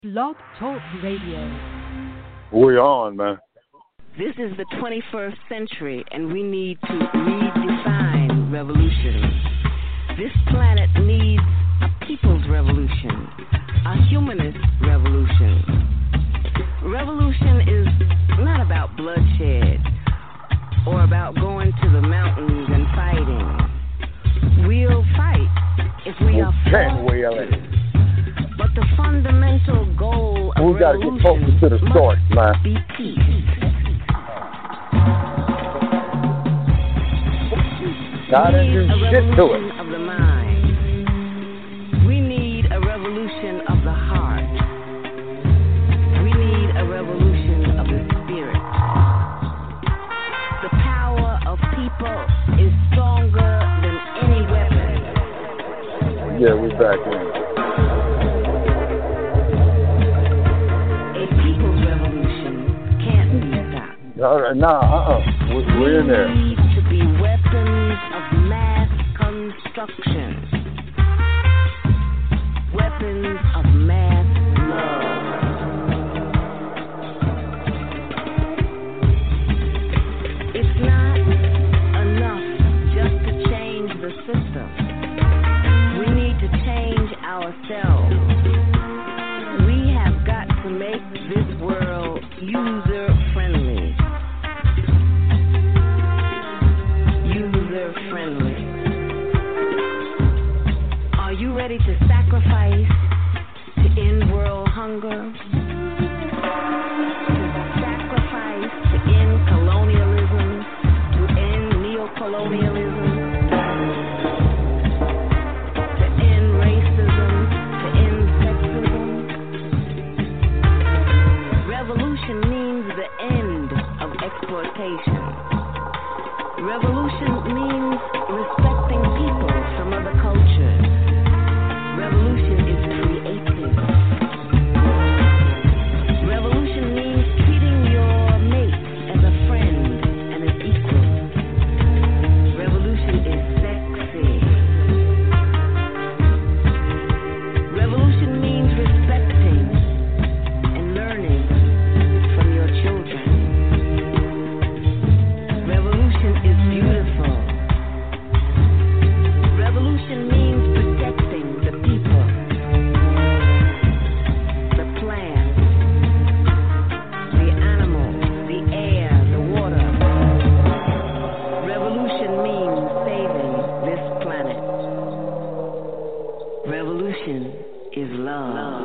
Blog Talk Radio. We on, man. This is the 21st century, and we need to redefine revolution. This planet needs a people's revolution, a humanist revolution. Revolution is not about bloodshed or about going to the mountains and fighting. We'll fight if we are forced to. But the fundamental goal of we gotta get closer to the source, man. Be peace. God didn't do shit to it. Of the mind. We need a revolution of the heart. We need a revolution of the spirit. The power of people is stronger than any weapon. Yeah, we back in. All right, we're in there. Need to be weapons of mass construction, weapons of mass love. It's not enough just to change the system. We need to change ourselves. We have got to make this world user-friendly. Are you ready to sacrifice to end world hunger? To sacrifice to end colonialism, to end neocolonialism, to end racism, to end sexism? Revolution means the end of exploitation. Revolution means respecting people from other cultures. Revolution is creative. Revolution means treating your mate as a friend and an equal. Revolution is sexy. Revolution means respecting and learning from your children. Revolution is beautiful. Revolution means protecting the people, the plants, the animals, the air, the water. Revolution means saving this planet. Revolution is love.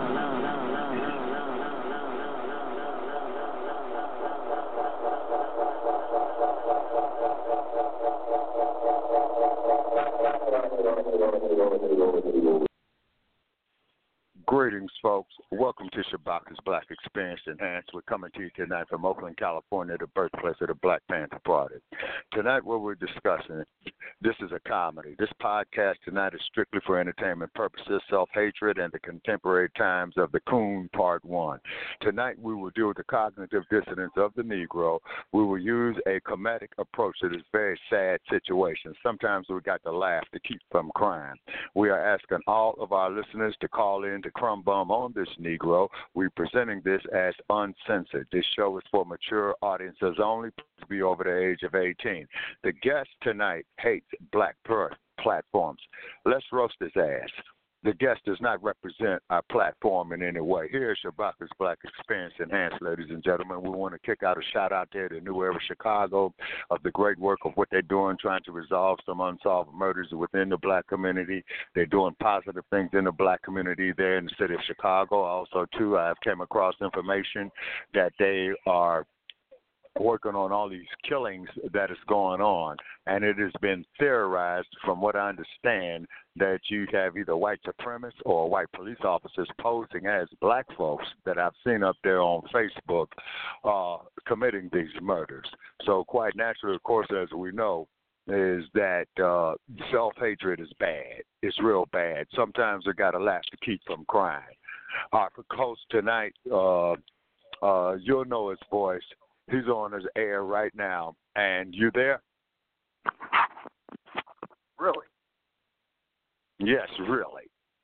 Greetings, folks. Welcome to Shabaka's Black Experience Enhanced. We're coming to you tonight from Oakland, California, the birthplace of the Black Panther Party. Tonight, what we're discussing, this is a comedy. This podcast tonight is strictly for entertainment purposes, self-hatred, and the contemporary times of the Coon, Part 1. Tonight, we will deal with the cognitive dissonance of the Negro. We will use a comedic approach to this very sad situation. Sometimes we got to laugh to keep from crying. We are asking all of our listeners to call in to Crumb Bum on this Negro. We're presenting this as uncensored. This show is for mature audiences only, to be over the age of 18. The guest tonight hates black platforms. Let's roast his ass. The guest does not represent our platform in any way. Here is Shabaka's Black Experience Enhanced, ladies and gentlemen. We want to kick out a shout-out there to New Era Chicago of the great work of what they're doing, trying to resolve some unsolved murders within the black community. They're doing positive things in the black community there in the city of Chicago. Also, too, I have came across information that they are working on all these killings that is going on, and it has been theorized, from what I understand, that you have either white supremacists or white police officers posing as black folks that I've seen up there on Facebook committing these murders. So quite naturally, of course, as we know, is that self-hatred is bad. It's real bad. Sometimes you got to laugh to keep from crying. Our host tonight, you'll know his voice. He's on his air right now. And you there? Really? Yes, really.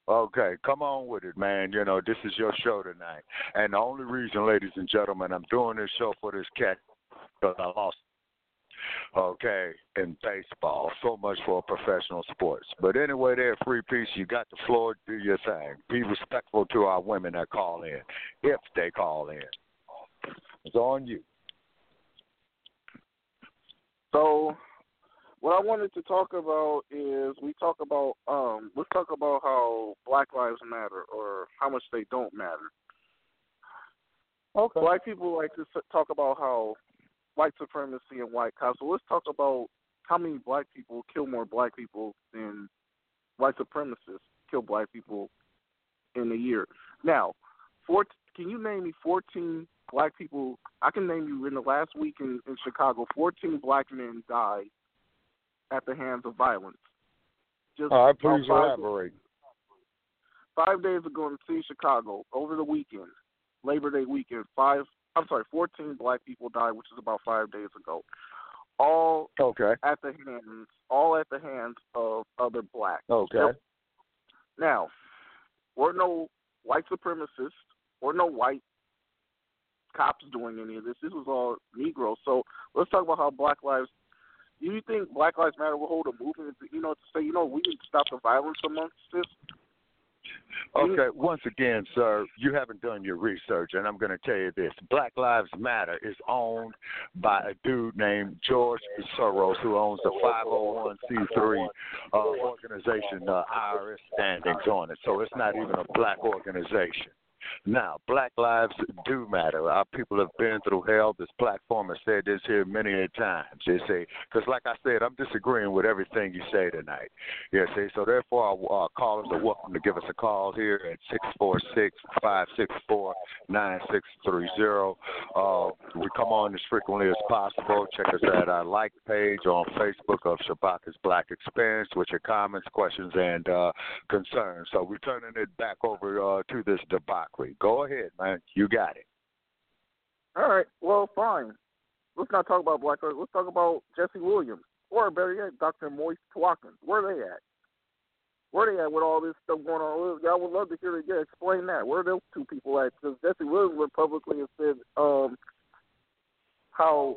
Okay, come on with it, man. You know, this is your show tonight. And the only reason, ladies and gentlemen, I'm doing this show for this cat because I lost, okay, in baseball. So much for professional sports. But anyway, there, Free Peace, you got the floor, do your thing. Be respectful to our women that call in, if they call in. It's on you. So, what I wanted to talk about is let's talk about how Black Lives Matter or how much they don't matter. Okay. Black people like to talk about how white supremacy and white cops. So let's talk about how many black people kill more black people than white supremacists kill black people in a year. Now, can you name me 14 black people? I can name you in the last week in Chicago, 14 black men died at the hands of violence. Just all right, please elaborate. 5 days ago in the city of Chicago, over the weekend, Labor Day weekend, 14 black people died, which is about 5 days ago. All at the hands of other blacks. Okay. Yep. Now, we're no white supremacists or no white cops doing any of this. This was all Negroes. So let's talk about how Black Lives. Do you think Black Lives Matter will hold a movement? To say, we need to stop the violence amongst this. Okay, once again, sir, you haven't done your research, and I'm going to tell you this. Black Lives Matter is owned by a dude named George Soros, who owns the 501c3 organization, IRS standings on it. So it's not even a black organization. Now, Black lives do matter. Our people have been through hell. This platform has said this here many a times. You see, because like I said, I'm disagreeing with everything you say tonight. You see, so therefore, our callers are welcome to give us a call here at 646-564-9630. We come on as frequently as possible. Check us at our like page on Facebook of Shabaka's Black Experience with your comments, questions, and concerns. So we're turning it back over to this debauchery. Go ahead, man. You got it. All right. Well, fine. Let's not talk about Black Lives. Let's talk about Jesse Williams, or better yet, Dr. Moist Watkins. Where are they at? Where are they at with all this stuff going on? Y'all would love to hear it. Yeah, explain that. Where are those two people at? Because Jesse Williams went publicly and said how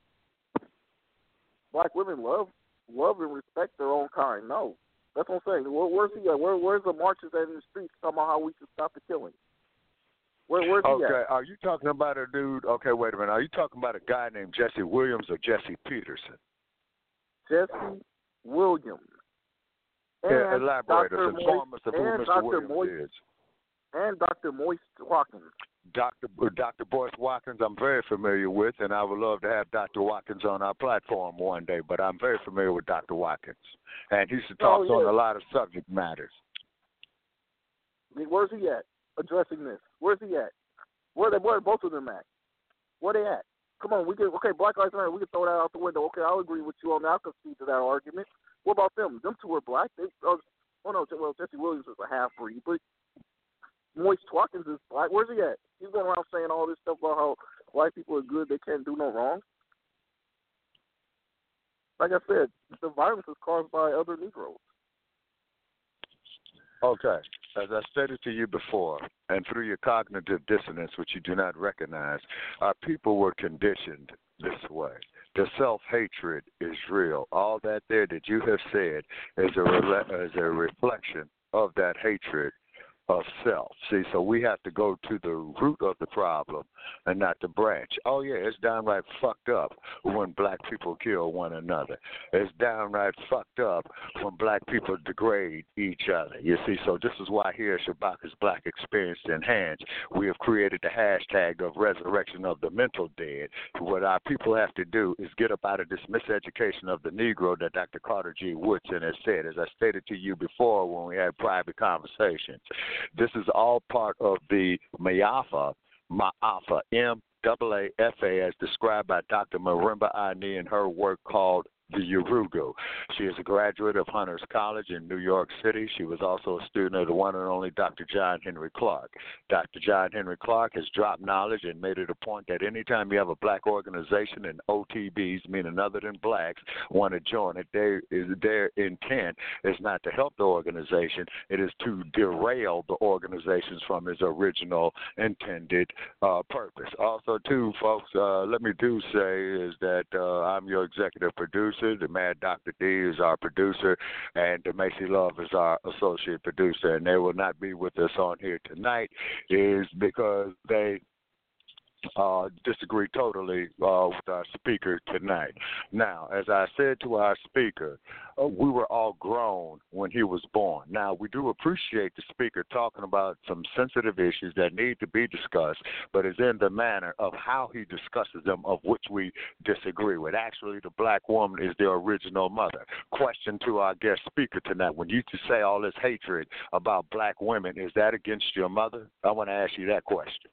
black women love and respect their own kind. No. That's what I'm saying. Where's he at? Where's the marches at in the streets talking about how we should stop the killing? Where's he at? Okay, are you talking about a dude? Okay, wait a minute. Are you talking about a guy named Jesse Williams or Jesse Peterson? Jesse Williams. And elaborate us. Inform us of who Mr. Williams is. And Dr. Moist Watkins. Dr. Boyce Watkins, I'm very familiar with, and I would love to have Dr. Watkins on our platform one day, but I'm very familiar with Dr. Watkins. And he talks on a lot of subject matters. Where's he at addressing this? Where's he at? Where are both of them at? Where they at? Come on, Black Lives Matter, we can throw that out the window. Okay, I'll agree with you on that. I'll concede to that argument. What about them? Them two are black. Jesse Williams is a half-breed, but Moist Watkins is black. Where's he at? He's going around saying all this stuff about how white people are good, they can't do no wrong. Like I said, the violence is caused by other Negroes. Okay. As I stated to you before, and through your cognitive dissonance, which you do not recognize, our people were conditioned this way. The self-hatred is real. All that there that you have said is a reflection of that hatred of self. See, so we have to go to the root of the problem and not the branch. Oh, yeah, it's downright fucked up when black people kill one another. It's downright fucked up when black people degrade each other. You see, so this is why here at Shabaka's Black Experience Enhanced, we have created the hashtag of resurrection of the mental dead. What our people have to do is get up out of this miseducation of the Negro that Dr. Carter G. Woodson has said. As I stated to you before when we had private conversations, this is all part of the Ma'afa, M-A-A-F-A, as described by Dr. Marimba Ani in her work called the Urugu. She is a graduate of Hunter's College in New York City. She was also a student of the one and only Dr. John Henry Clark. Dr. John Henry Clark has dropped knowledge and made it a point that anytime you have a black organization and OTBs, meaning other than blacks, want to join it, their intent is not to help the organization. It is to derail the organizations from its original intended purpose. Also, too, folks, let me say is that I'm your executive producer. The Mad Dr. D is our producer, and Macy Love is our associate producer, and they will not be with us on here tonight is because they disagree totally with our speaker tonight. Now, as I said to our speaker, we were all grown when he was born. Now, we do appreciate the speaker talking about some sensitive issues that need to be discussed, but it's in the manner of how he discusses them, of which we disagree with. Actually, the black woman is the original mother. Question to our guest speaker tonight: when you say all this hatred about black women, is that against your mother? I want to ask you that question.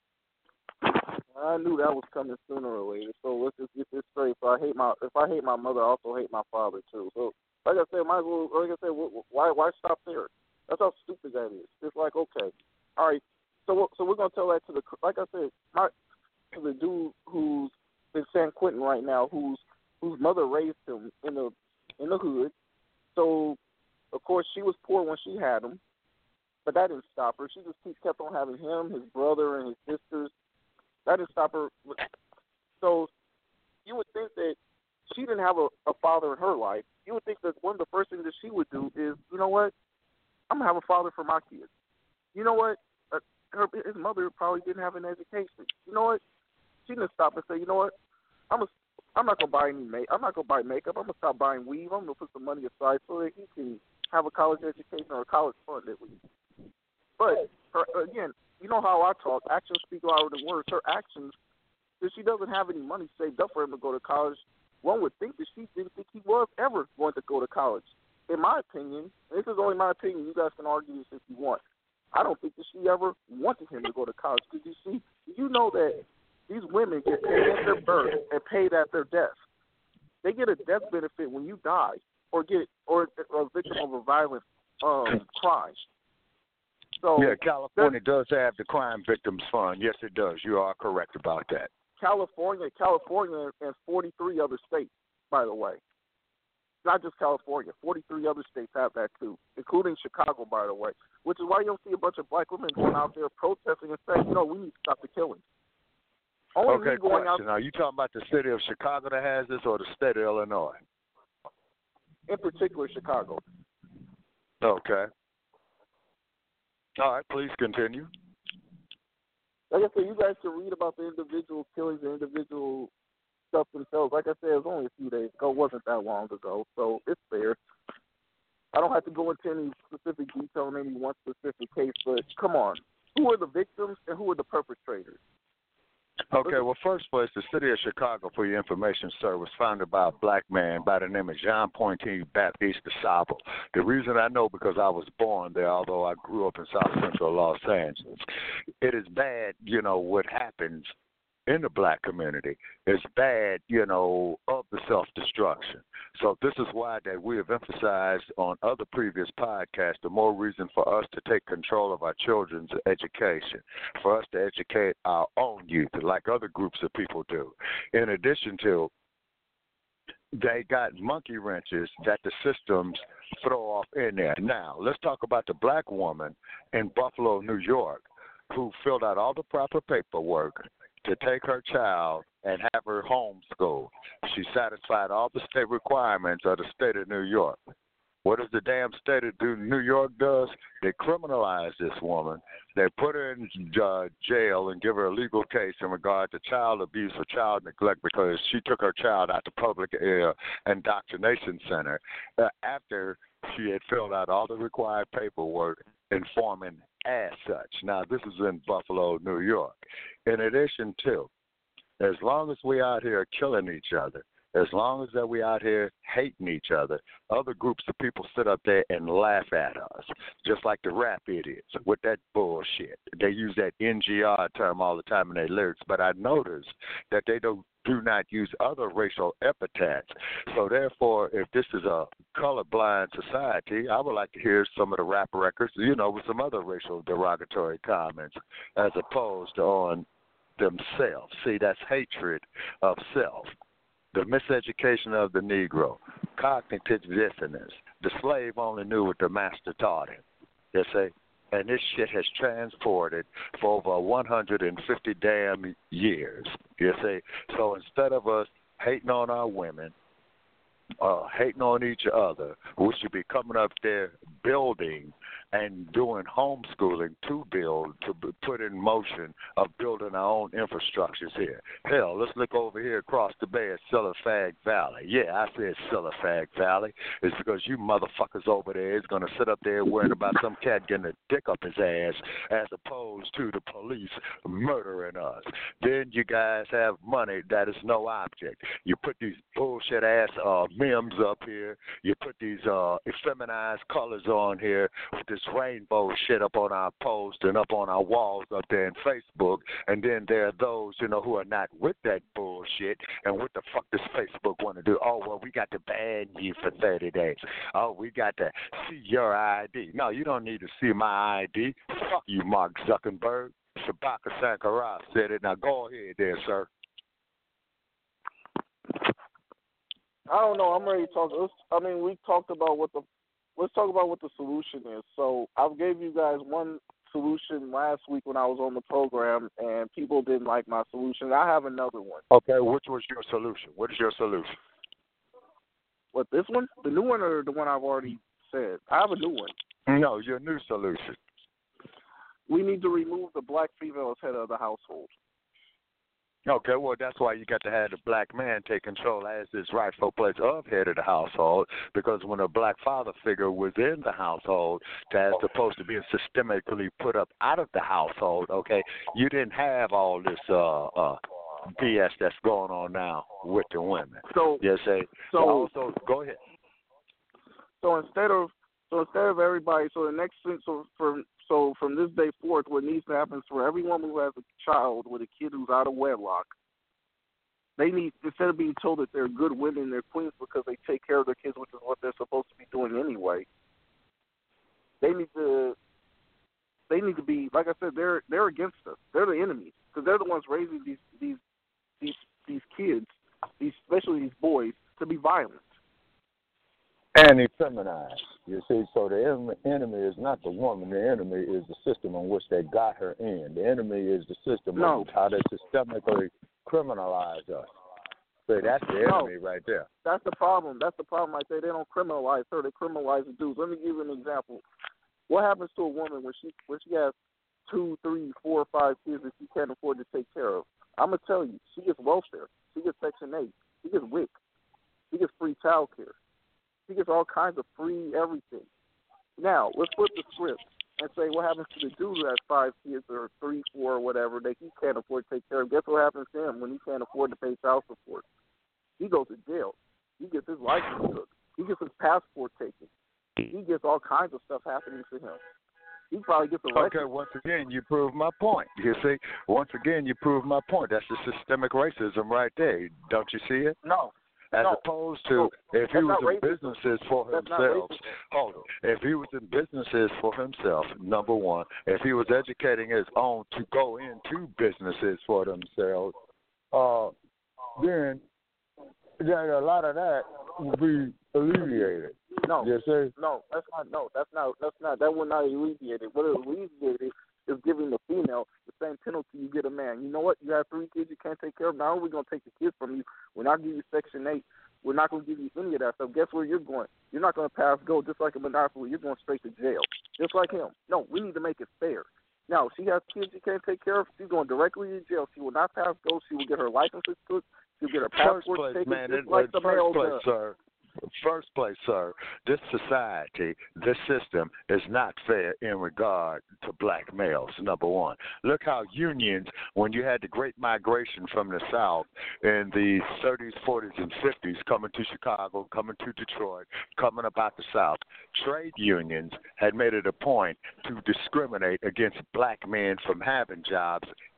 I knew that was coming sooner or later. So let's just get this straight. So if I hate my mother, I also hate my father too. So like I said, why stop there? That's how stupid that is. It's like, okay, all right. So we're gonna tell that to the, like I said, to the dude who's in San Quentin right now, whose mother raised him in the hood. So of course she was poor when she had him, but that didn't stop her. She just kept on having him, his brother, and his sisters. That didn't stop her. So you would think that she didn't have a father in her life. You would think that one of the first things that she would do is, you know what, I'm going to have a father for my kids. You know what, his mother probably didn't have an education. You know what, she didn't stop and say, you know what, I'm not going to buy I'm not going to buy makeup. I'm going to stop buying weave. I'm going to put some money aside so that he can have a college education or a college fund at least. But, again, you know how I talk. Actions speak louder than words. Her actions, if she doesn't have any money saved up for him to go to college, one would think that she didn't think he was ever going to go to college. In my opinion, and this is only my opinion, you guys can argue this if you want, I don't think that she ever wanted him to go to college. Because you know that these women get paid at their birth and paid at their death. They get a death benefit when you die or a victim of a violent crime. So yeah, California does have the Crime Victims Fund. Yes, it does. You are correct about that. California, and 43 other states, by the way. Not just California. 43 other states have that, too, including Chicago, by the way, which is why you don't see a bunch of black women going out there protesting and saying, we need to stop the killing. Okay, question. Are you talking about the city of Chicago that has this or the state of Illinois? In particular, Chicago. Okay. All right, please continue. Like I said, you guys can read about the individual killings and individual stuff themselves. Like I said, it was only a few days ago. It wasn't that long ago, so it's fair. I don't have to go into any specific detail in any one specific case, but come on. Who are the victims and who are the perpetrators? Okay, well, first place, the city of Chicago, for your information, sir, was founded by a black man by the name of Jean Pointe Baptiste DeSable. The reason I know because I was born there, although I grew up in South Central Los Angeles. It is bad, what happens in the black community. It's bad, of the self-destruction. So this is why that we have emphasized on other previous podcasts the more reason for us to take control of our children's education, for us to educate our own youth like other groups of people do. In addition to, they got monkey wrenches that the systems throw off in there. Now, let's talk about the black woman in Buffalo, New York, who filled out all the proper paperwork to take her child and have her homeschooled. She satisfied all the state requirements of the state of New York. What does the damn state of New York does? They criminalize this woman. They put her in jail and give her a legal case in regard to child abuse or child neglect because she took her child out to public indoctrination center after she had filled out all the required paperwork informing as such. Now, this is in Buffalo, New York. In addition to, as long as we out here killing each other, as long as that we out here hating each other, other groups of people sit up there and laugh at us, just like the rap idiots with that bullshit. They use that NGR term all the time in their lyrics, but I noticed that they don't do not use other racial epithets. So therefore, if this is a colorblind society, I would like to hear some of the rap records, with some other racial derogatory comments as opposed to on themselves. See, that's hatred of self. The miseducation of the Negro, cognitive dissonance. The slave only knew what the master taught him. You see? And this shit has transported for over 150 damn years. You see? So instead of us hating on our women, hating on each other, we should be coming up there building and doing homeschooling to put in motion of building our own infrastructures here. Hell, let's look over here across the bay at Silverfag Valley. Yeah, I said Silverfag Valley. It's because you motherfuckers over there is going to sit up there worrying about some cat getting a dick up his ass as opposed to the police murdering us. Then you guys have money that is no object. You put these bullshit ass memes up here. You put these effeminized colors on here with this rainbow shit up on our post and up on our walls up there in Facebook, and then there are those, who are not with that bullshit, and what the fuck does Facebook want to do? Oh, well, we got to ban you for 30 days. Oh, we got to see your ID. No, you don't need to see my ID. Fuck you, Mark Zuckerberg. Shabaka Sankara said it. Now go ahead there, sir. I don't know. I'm ready to talk. We talked about let's talk about what the solution is. So I gave you guys one solution last week when I was on the program, and people didn't like my solution. I have another one. Okay, which was your solution? What is your solution? What, this one? The new one or the one I've already said? I have a new one. No, your new solution. We need to remove the black female as head of the household. Okay, well, that's why you got to have the black man take control as his rightful place of head of the household, because when a black father figure was in the household, as opposed to being systemically put up out of the household, okay, you didn't have all this BS that's going on now with the women. So, so go ahead. So instead of everybody, So from this day forth, what needs to happen is for everyone who has a child with a kid who's out of wedlock, they need, instead of being told that they're good women, they're queens because they take care of their kids, which is what they're supposed to be doing anyway. They need to be, like I said, they're against us. They're the enemy because they're the ones raising these kids, especially these boys, to be violent. And effeminized, you see. So the enemy is not the woman. The enemy is the system in which they got her in. The enemy is the system of how they systemically criminalize us. So that's the enemy right there. That's the problem. That's the problem right there. They don't criminalize her. They criminalize the dudes. Let me give you an example. What happens to a woman when she has 2, 3, 4, 5 kids that she can't afford to take care of? I'm going to tell you, she gets welfare. She gets Section 8. She gets WIC. She gets free child care. He gets all kinds of free everything. Now, let's flip the script and say what happens to the dude who has 5 kids or 3, 4, or whatever that he can't afford to take care of. Guess what happens to him when he can't afford to pay child support? He goes to jail. He gets his license took. He gets his passport taken. He gets all kinds of stuff happening to him. He probably gets arrested. Okay, once again, you prove my point. You see? Once again, you prove my point. That's the systemic racism right there. Don't you see it? No. As opposed to if he was in businesses for himself, if he was in businesses for himself, number one, if he was educating his own to go into businesses for themselves, then a lot of that will be alleviated. No, you see? No, that's not. That will not alleviate it. What it alleviated is giving the female the same penalty you get a man. You know what? You have 3 kids you can't take care of. Not only are we going to take the kids from you, we're not going to give you Section 8. We're not going to give you any of that stuff. Guess where you're going? You're not going to pass go just like a monopoly. You're going straight to jail, just like him. No, we need to make it fair. Now, she has kids she can't take care of. She's going directly to jail. She will not pass go. She will get her licenses took. She'll get her passport taken just like the male does. Sir. First place, sir, this society, this system is not fair in regard to black males, number one. Look how unions, when you had the great migration from the South in the 30s, 40s, and 50s, coming to Chicago, coming to Detroit, coming about the South, trade unions had made it a point to discriminate against black men from having jobs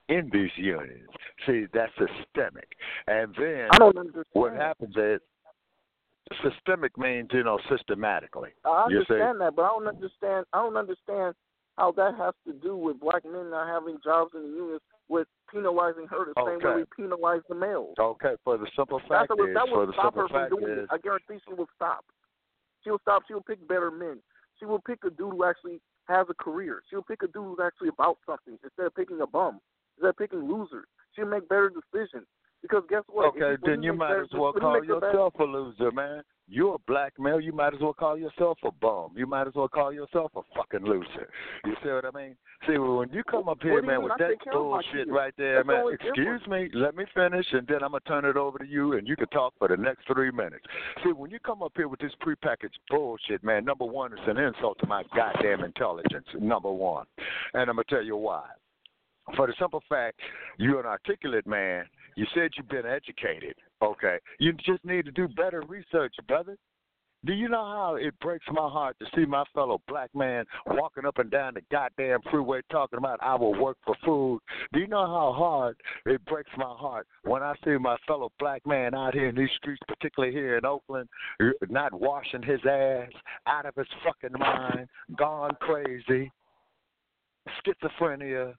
in these unions. See, that's systemic. And then I don't understand. what happens is systemic means, systematically. I You see? understand that, but I don't understand. I don't understand how that has to do with black men not having jobs in the unions, with penalizing her the same way we penalize the males. Okay, for the simple fact that would stop her from doing it. I guarantee she will stop. She will stop. She will pick better men. She will pick a dude who actually has a career. She will pick a dude who's actually about something instead of picking a bum. Instead of picking losers. She'll make better decisions. Because guess what? Okay, then you might as well call yourself a loser, man. You're a black male. You might as well call yourself a bum. You might as well call yourself a fucking loser. You see what I mean? See, when you come up here, man, with that bullshit right there, man, excuse me, let me finish, and then I'm going to turn it over to you, and you can talk for the next 3 minutes. See, when you come up here with this prepackaged bullshit, man, number one, it's an insult to my goddamn intelligence, number one. And I'm going to tell you why. For the simple fact, you're an articulate man. You said you've been educated, okay? You just need to do better research, brother. Do you know how it breaks my heart to see my fellow black man walking up and down the goddamn freeway talking about I will work for food? Do you know how hard it breaks my heart when I see my fellow black man out here in these streets, particularly here in Oakland, not washing his ass, out of his fucking mind, gone crazy, schizophrenia,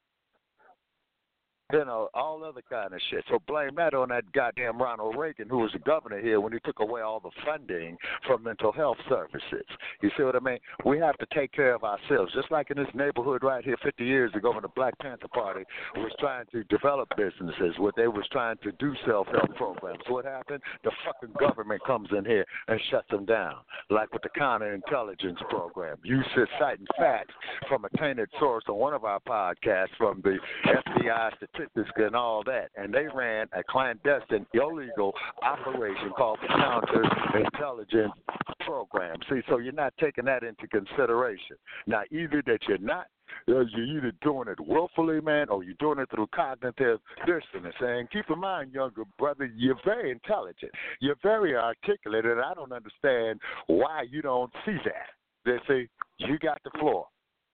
all other kind of shit. So blame that on that goddamn Ronald Reagan, who was the governor here when he took away all the funding for mental health services. You see what I mean? We have to take care of ourselves. Just like in this neighborhood right here 50 years ago when the Black Panther Party was trying to develop businesses, where they was trying to do self-help programs. What happened? The fucking government comes in here and shuts them down, like with the counterintelligence program. You citing facts from a tainted source on one of our podcasts from the FBI statistics and all that, and they ran a clandestine, illegal operation called the counterintelligence program. See, so you're not taking that into consideration. Now, either that you're either doing it willfully, man, or you're doing it through cognitive dissonance. And keep in mind, younger brother, you're very intelligent. You're very articulate, and I don't understand why you don't see that. They say, you got the floor.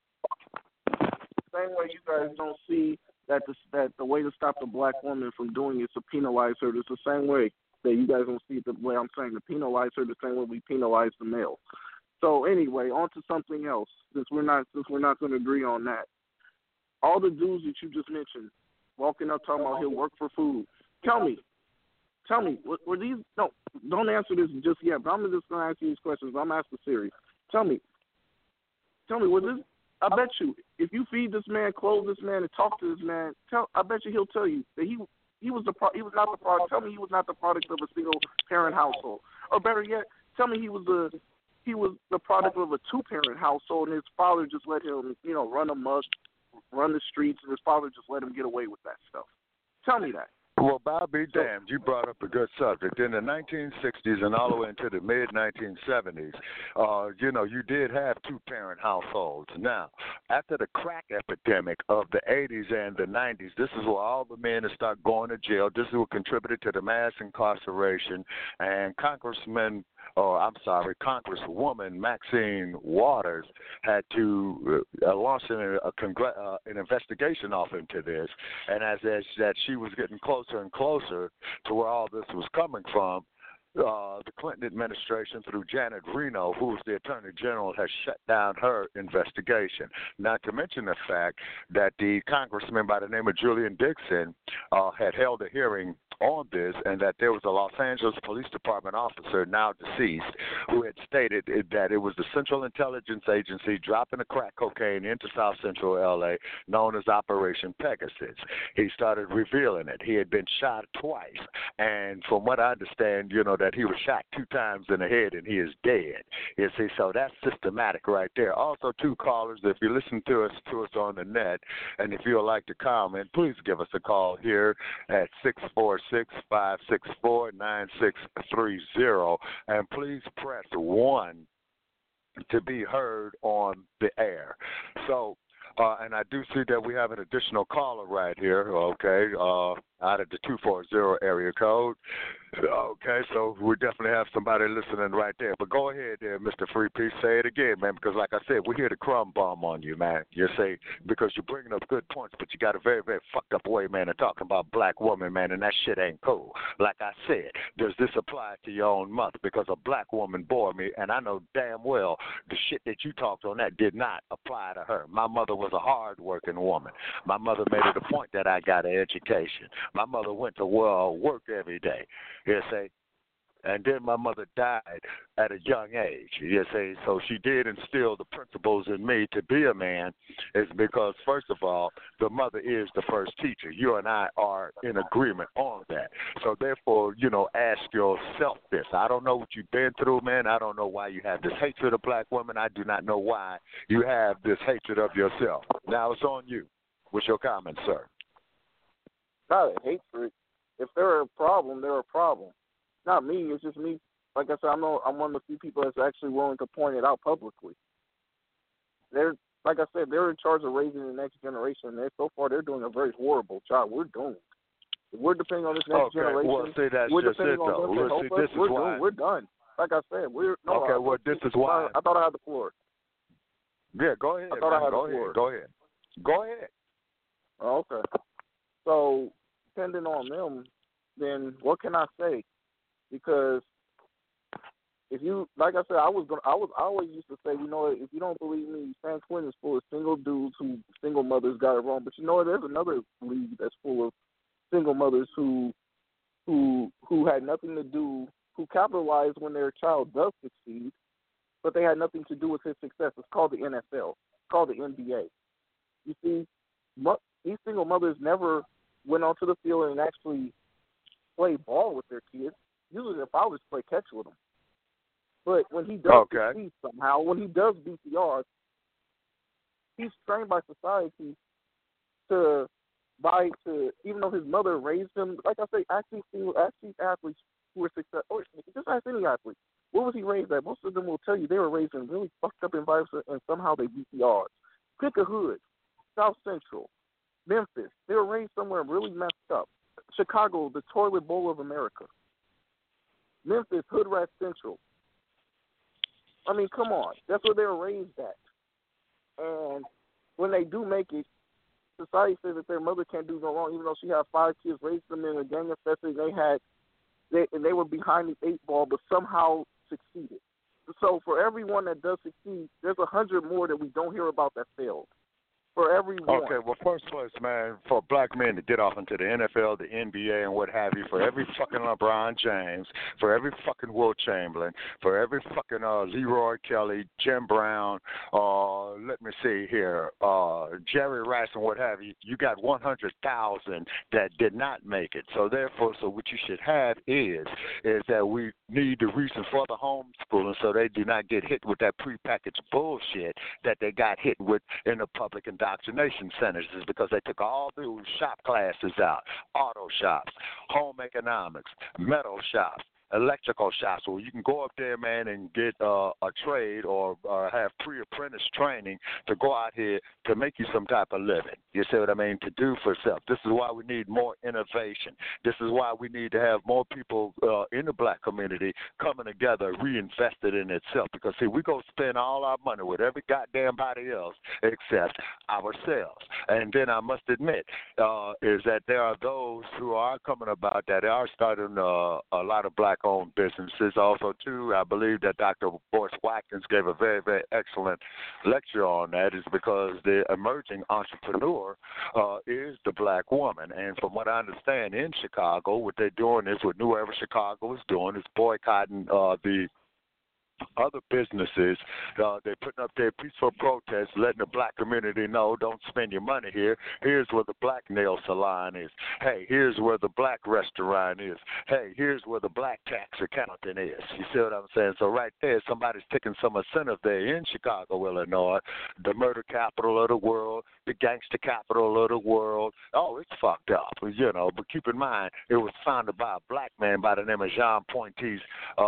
Same way you guys don't see that the way to stop the black woman from doing it is to penalize her. It's the same way that you guys don't see it the way I'm saying, to penalize her the same way we penalize the male. So anyway, on to something else. Since we're not going to agree on that, all the dudes that you just mentioned, walking up talking about he'll work for food. Tell me, were these? No, don't answer this just yet. But I'm just going to ask you these questions. I'm asking serious. Tell me, was this? I bet you, if you feed this man, clothe this man, and talk to this man, I bet you he'll tell you that he was not the product. Tell me he was not the product of a single parent household, or better yet, tell me he was the product of a 2-parent household, and his father just let him, run amok, run the streets, and his father just let him get away with that stuff. Tell me that. Well, Bob be damned. You brought up a good subject. In the 1960s and all the way into the mid-1970s, you did have 2-parent households. Now, after the crack epidemic of the 80s and the 90s, this is where all the men start going to jail. This is what contributed to the mass incarceration. And Congresswoman Maxine Waters had to launch an investigation off into this. And as that she was getting closer and closer to where all this was coming from, the Clinton administration, through Janet Reno, who was the Attorney General, has shut down her investigation. Not to mention the fact that the congressman by the name of Julian Dixon had held a hearing on this, and that there was a Los Angeles Police Department officer, now deceased, who had stated that it was the Central Intelligence Agency dropping the crack cocaine into South Central L.A., known as Operation Pegasus. He started revealing it. He had been shot twice, and from what I understand, that he was shot 2 times in the head and he is dead. You see, so that's systematic right there. Also, 2 callers, if you listen to us on the net, and if you would like to comment, please give us a call here at 646-564-9630, and please press 1 to be heard on the air. So, and I do see that we have an additional caller right here, okay. out of the 240 area code. Okay, so we definitely have somebody listening right there. But go ahead there, Mr. Free Peace. Say it again, man, because like I said, we're here to crumb bomb on you, man. You say, because you're bringing up good points, but you got a very, very fucked up way, man, of talking about black woman, man, and that shit ain't cool. Like I said, does this apply to your own mother? Because a black woman bore me, and I know damn well the shit that you talked on that did not apply to her. My mother was a hard-working woman. My mother made it a point that I got an education. My mother went to work every day. You say, and then my mother died at a young age. You say, so she did instill the principles in me to be a man. Is because first of all, the mother is the first teacher. You and I are in agreement on that. So therefore, ask yourself this. I don't know what you've been through, man. I don't know why you have this hatred of black women. I do not know why you have this hatred of yourself. Now it's on you. What's your comment, sir? Not a hatred. If they're a problem, they're a problem. Not me. It's just me. Like I said, I'm one of the few people that's actually willing to point it out publicly. Like I said, they're in charge of raising the next generation. And so far, they're doing a very horrible job. We're doomed. If we're depending on this next generation. Well, see, that's we're just depending it, on though. them to help us. We're doomed. We're done. Like I said, this is why. I thought I had the floor. Yeah, go ahead. Go ahead. Okay. So, depending on them, then what can I say? Because if you, like I said, I always used to say, if you don't believe me, San Quentin is full of single dudes who single mothers got it wrong. But there's another league that's full of single mothers who had nothing to do, who capitalized when their child does succeed, but they had nothing to do with his success. It's called the NFL. It's called the NBA. You see, these single mothers never went onto the field and actually played ball with their kids. Usually their fathers play catch with them. But when he does succeed somehow, when he does beat the odds, he's trained by society to even though his mother raised him, like I say, actually athletes who are successful, or just ask any athlete, where was he raised at? Most of them will tell you they were raised in really fucked up environments and somehow they beat the odds. Pick a hood, South Central, Memphis. They were raised somewhere really messed up. Chicago, the toilet bowl of America. Memphis, Hood Rat Central. I mean, come on. That's where they were raised at. And when they do make it, society says that their mother can't do no wrong, even though she had 5 kids, raised them in a gang infested. They were behind the 8 ball, but somehow succeeded. So for everyone that does succeed, there's 100 more that we don't hear about that failed. For everyone. Okay, well, first place, man, for black men to get off into the NFL, the NBA, and what have you, for every fucking LeBron James, for every fucking Will Chamberlain, for every fucking Leroy Kelly, Jim Brown, let me see here, Jerry Rice and what have you, you got 100,000 that did not make it. So therefore, what you should have is that we need the reason for the homeschooling so they do not get hit with that prepackaged bullshit that they got hit with in the public indoctrination centers, is because they took all those shop classes out, auto shops, home economics, metal shops, electrical shops, where you can go up there, man, and get a trade or have pre-apprentice training to go out here to make you some type of living. You see what I mean? To do for self. This is why we need more innovation. This is why we need to have more people in the black community coming together, reinvested in itself. Because, see, we go spend all our money with every goddamn body else except ourselves. And then I must admit is that there are those who are coming about that are starting a lot of black-owned businesses. Also, too, I believe that Dr. Boyce Watkins gave a very, very excellent lecture on that, is because the emerging entrepreneur is the black woman. And from what I understand in Chicago, what they're doing is, what New Era Chicago is doing, is boycotting the other businesses. They're putting up their peaceful protests, letting the black community know, don't spend your money here. Here's where the black nail salon is. Hey, here's where the black restaurant is. Hey, here's where the black tax accountant is. You see what I'm saying? So right there, somebody's taking some incentive there in Chicago, Illinois, the murder capital of the world, the gangster capital of the world. Oh, it's fucked up, but keep in mind, it was founded by a black man by the name of Jean Pointis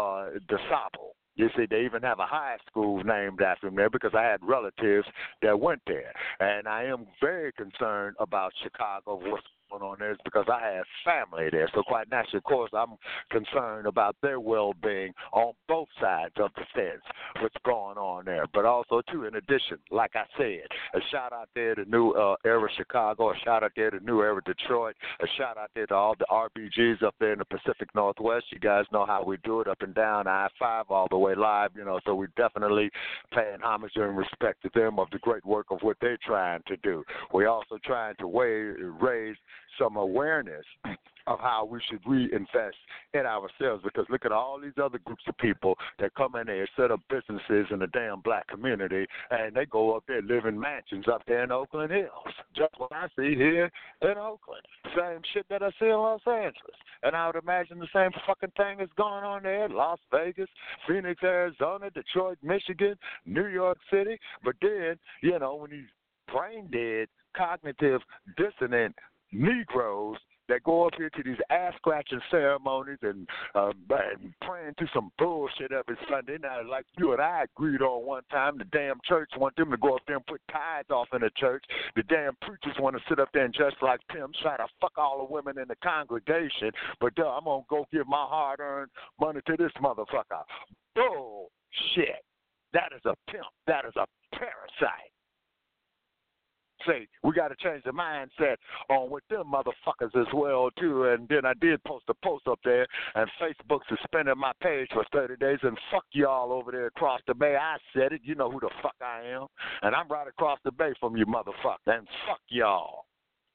DeSable. You see, they even have a high school named after him there, because I had relatives that went there. And I am very concerned about Chicago, what's Oakland on this because I have family there. So quite naturally, of course, I'm concerned about their well-being on both sides of the fence, what's going on there. But also, too, in addition, like I said, a shout out there to New Era Chicago, a shout out there to New Era Detroit, a shout out there to all the RBGs up there in the Pacific Northwest. You guys know how we do it up and down I-5 all the way live, so we definitely paying homage and respect to them of the great work of what they're trying to do. We're also trying to raise some awareness of how we should reinvest in ourselves, because look at all these other groups of people that come in there, set up businesses in the damn black community, and they go up there, live in mansions up there in Oakland Hills. Just what I see here in Oakland. Same shit that I see in Los Angeles. And I would imagine the same fucking thing is going on there in Las Vegas, Phoenix, Arizona, Detroit, Michigan, New York City. But then, when these brain dead, cognitive dissonant Negroes that go up here to these ass-scratching ceremonies and praying to some bullshit every Sunday. Now, like you and I agreed on one time, the damn church want them to go up there and put tithes off in the church. The damn preachers want to sit up there and just like Tim, try to fuck all the women in the congregation. But I'm going to go give my hard-earned money to this motherfucker. Bullshit. That is a pimp. That is a parasite. Say, we got to change the mindset on with them motherfuckers as well, too. And then I did post a post up there, and Facebook suspended my page for 30 days, and fuck y'all over there across the bay. I said it. You know who the fuck I am. And I'm right across the bay from you motherfuckers, and fuck y'all.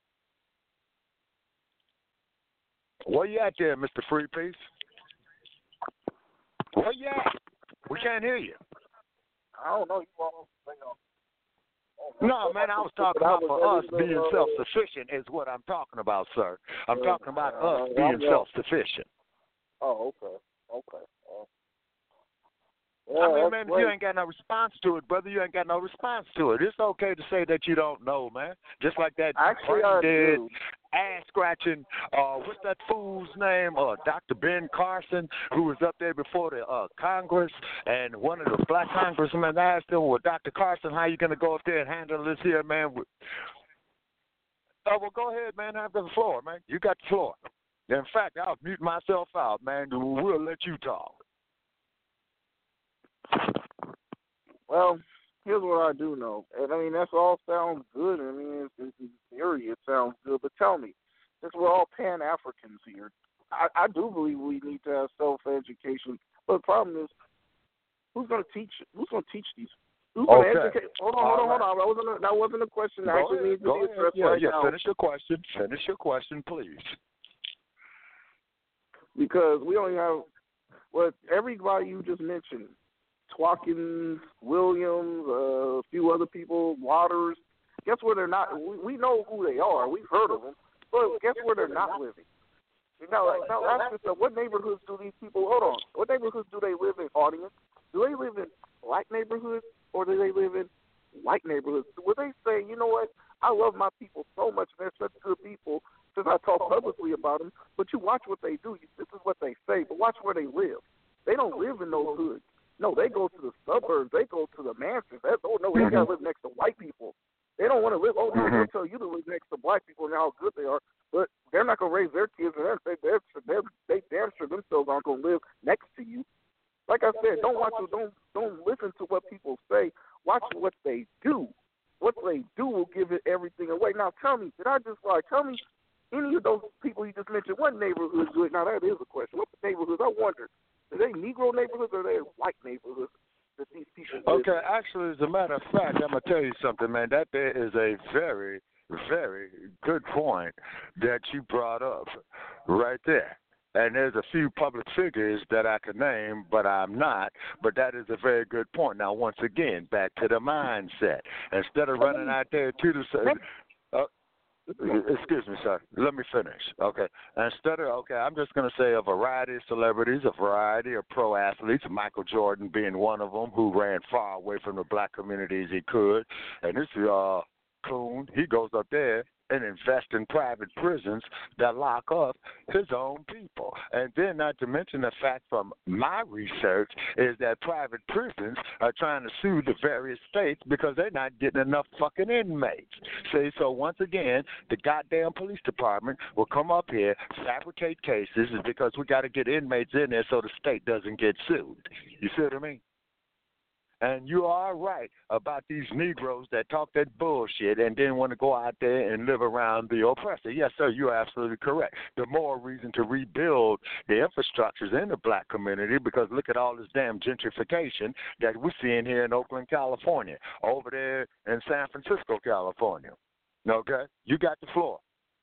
Where you at there, Mr. Free Peace? Where you at? We can't hear you. I don't know. You all No, man, I was talking about for us being self-sufficient is what I'm talking about, sir. I'm talking about us being self-sufficient. Oh, okay. I mean, man, if you ain't got no response to it, brother, you ain't got no response to it. It's okay to say that you don't know, man. Just like that dead, ass-scratching, what's that fool's name? Dr. Ben Carson, who was up there before the Congress, and one of the black congressmen asked him, well, Dr. Carson, how you going to go up there and handle this here, man? Well, go ahead, man. Have the floor, man. You got the floor. In fact, I'll mute myself out, man. We'll let you talk. Well, here's what I do know. And I mean, that all sounds good. I mean, in theory, it sounds good. But tell me, since we're all Pan-Africans here, I do believe we need to have self-education. But the problem is, who's going to teach? Who's going to teach these? Who's going to educate? Hold on. That wasn't a question that actually needs to be addressed right now. Finish your question. Finish your question, please. Because we only have everybody you just mentioned. Twatkins, Williams, a few other people, Waters. Guess where they're not? We know who they are. We've heard of them. But guess where they're not living? Now ask yourself, what neighborhoods do these people, what neighborhoods do they live in, audience? Do they live in black neighborhoods or do they live in white neighborhoods? Would they say, you know what, I love my people so much, they're such good people, since I talk publicly about them, but you watch what they do. This is what they say, but watch where they live. They don't live in those hoods. No, they go to the suburbs. They go to the mansions. They got to live next to white people. They don't want to live. Oh, no, they'll tell you to live next to black people and how good they are, but they're not going to raise their kids, and they damn sure themselves aren't going to live next to you. Like I said, don't listen to what people say. Watch what they do. What they do will give it everything away. Now, tell me, tell me any of those people you just mentioned, what neighborhood is good? Now, that is a question. What neighborhoods? I wonder. Are they Negro neighborhoods or are they white neighborhoods that these people live in? Okay, actually, as a matter of fact, I'm going to tell you something, man. That there is a very, very good point that you brought up right there. And there's a few public figures that I could name, but I'm not. But that is a very good point. Now, once again, back to the mindset. Instead of running out there to the excuse me, sir. Let me finish. Okay. I'm just going to say a variety of celebrities, a variety of pro athletes, Michael Jordan being one of them, who ran far away from the black community as he could. And this Coon, he goes up there and invest in private prisons that lock up his own people. And then, not to mention the fact from my research is that private prisons are trying to sue the various states because they're not getting enough fucking inmates. See, so once again, the goddamn police department will come up here, fabricate cases because we got to get inmates in there so the state doesn't get sued. You see what I mean? And you are right about these Negroes that talk that bullshit and then want to go out there and live around the oppressor. Yes, sir, you're absolutely correct. The more reason to rebuild the infrastructures in the black community because look at all this damn gentrification that we're seeing here in Oakland, California, over there in San Francisco, California. Okay? You got the floor.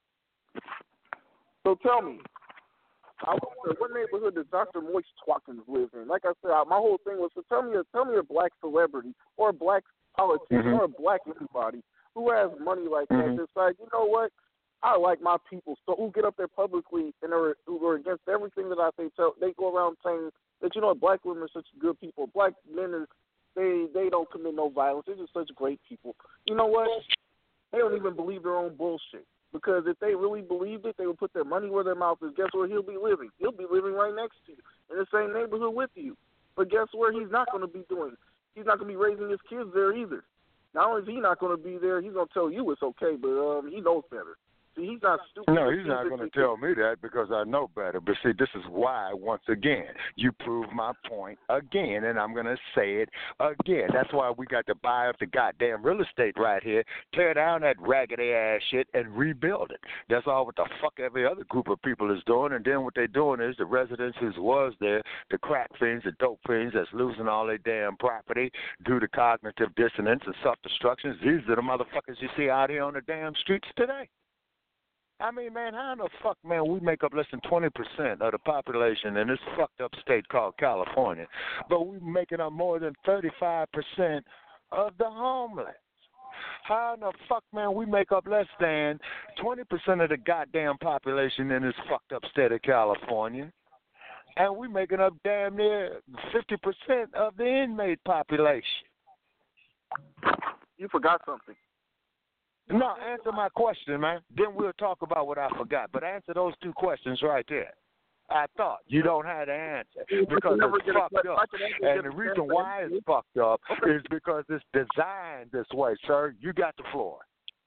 So tell me, I wonder what neighborhood does Dr. Moist Twatkins live in? Like I said, my whole thing was to tell me a black celebrity or a black politician or a black anybody who has money like that that's like, you know what? I like my people, so who get up there publicly and who are against everything that I say. They go around saying that, you know, black women are such good people. Black men they don't commit no violence. They're just such great people. You know what? They don't even believe their own bullshit. Because if they really believed it, they would put their money where their mouth is. Guess where he'll be living? He'll be living right next to you, in the same neighborhood with you. But guess where he's not going to be doing? He's not going to be raising his kids there either. Not only is he not going to be there, he's going to tell you it's okay, but he knows better. See, he's not stupid. No, he's not going to tell me that because I know better. But see, this is why, once again, you prove my point again, and I'm going to say it again. That's why we got to buy up the goddamn real estate right here, tear down that raggedy-ass shit, and rebuild it. That's all what the fuck every other group of people is doing, and then what they're doing is the residents who was there, the crack fiends, the dope fiends that's losing all their damn property due to cognitive dissonance and self-destruction. These are the motherfuckers you see out here on the damn streets today. I mean, man, how in the fuck, man, we make up less than 20% of the population in this fucked up state called California, but we're making up more than 35% of the homeless. How in the fuck, man, we make up less than 20% of the goddamn population in this fucked up state of California, and we're making up damn near 50% of the inmate population? You forgot something. No, answer my question, man. Then we'll talk about what I forgot. But answer those two questions right there. I thought you don't have the answer because it's fucked up. And the reason why it's fucked up is because it's designed this way, sir. You got the floor.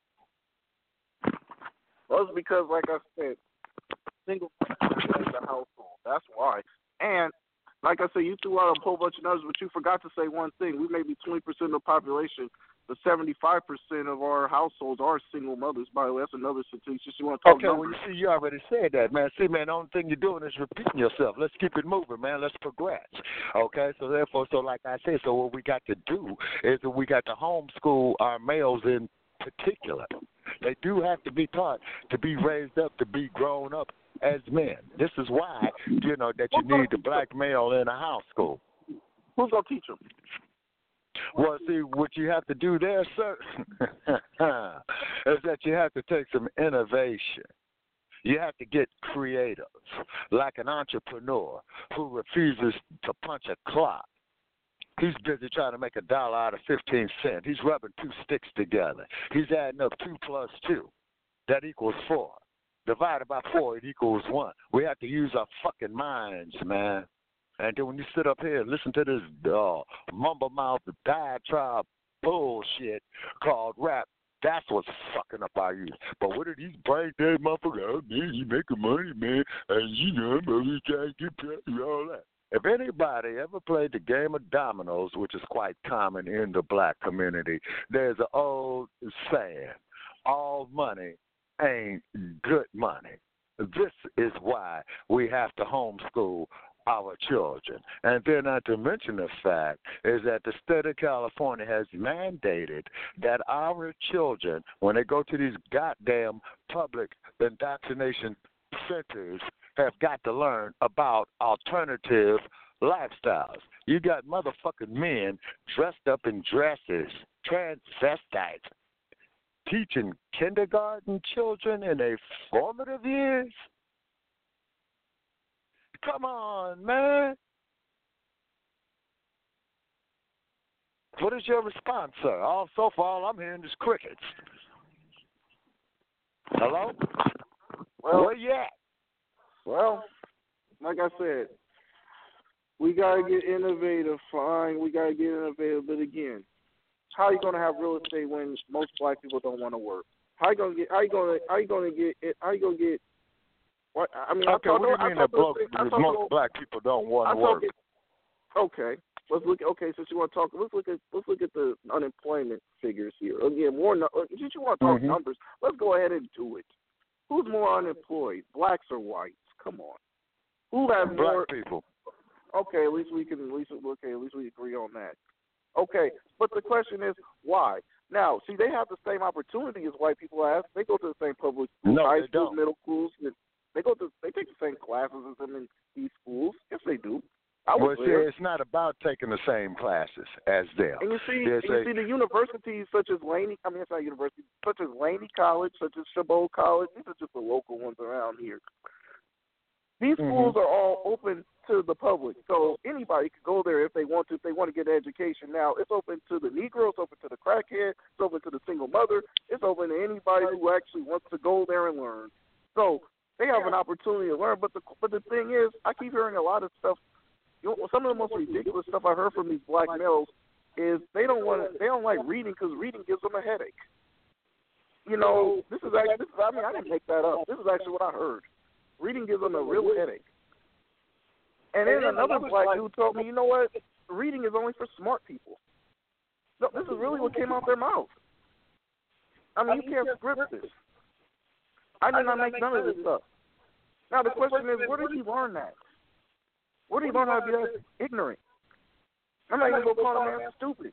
Well, it's because, like I said, single family is a household. That's why. And like I said, you threw out a whole bunch of numbers, but you forgot to say one thing. We may be 20% of the population, but 75% of our households are single mothers. By the way, that's another statistic. You want to talk numbers? Well, you see, you already said that, man. See, man, the only thing you're doing is repeating yourself. Let's keep it moving, man. Let's progress. Okay? So, therefore, like I said, so what we got to do is that we got to homeschool our males in particular. They do have to be taught to be raised up, to be grown up as men. This is why, that you need the black male in a house school. Who's going to teach them? Well, see, what you have to do there, sir, is that you have to take some innovation. You have to get creative, like an entrepreneur who refuses to punch a clock. He's busy trying to make $1 out of 15 cents. He's rubbing two sticks together. He's adding up 2 plus 2. That equals 4. Divided by 4, it equals 1. We have to use our fucking minds, man. And then when you sit up here and listen to this mumble mouth diatribe bullshit called rap, that's what's fucking up our youth. But what are these brain dead motherfuckers? Oh, man, you making money, man. And I'm always trying to get paid and all that. If anybody ever played the game of dominoes, which is quite common in the black community, there's an old saying, all money ain't good money. This is why we have to homeschool our children. And then not to mention the fact is that the state of California has mandated that our children, when they go to these goddamn public indoctrination centers, have got to learn about alternative lifestyles. You got motherfucking men dressed up in dresses, transvestites, teaching kindergarten children in their formative years? Come on, man. What is your response, sir? So far, all I'm hearing is crickets. Hello? Well, where you at? Well, like I said, we gotta get innovative. Fine, we gotta get innovative. But again, how are you gonna have real estate when most black people don't want to work? How you gonna get? What? I mean, Okay, what do you mean that most black people don't want to work? Okay, let's look. Okay, since you want to talk, let's look at the unemployment figures here. Again, since you want to talk numbers, let's go ahead and do it. Who's more unemployed, blacks or whites? Come on. Who has more? Black people. Okay, at least we agree on that. Okay, but the question is why? Now, see, they have the same opportunity as white people have. They go to the same public schools, high schools, middle schools. They take the same classes as them in these schools. Yes, they do. It's not about taking the same classes as them. And you see the universities such as Laney. I mean, it's not universities, such as Laney College, such as Chabot College. These are just the local ones around here. These schools are all open to the public, so anybody can go there if they want to. If they want to get an education, now it's open to the Negro, it's open to the crackhead, it's open to the single mother, it's open to anybody who actually wants to go there and learn. So they have an opportunity to learn. But the thing is, I keep hearing a lot of stuff. Some of the most ridiculous stuff I heard from these black males is they don't like reading because reading gives them a headache. You know, I didn't make that up. This is actually what I heard. Reading gives them a real headache. And then another black dude told me, you know what? Reading is only for smart people. No, this is really what came out their mouth. I mean, you can't script this. I did not make none of this stuff. Now, the question is, where did he learn that? Where did he learn how to be that ignorant? I'm not even going to call a man stupid.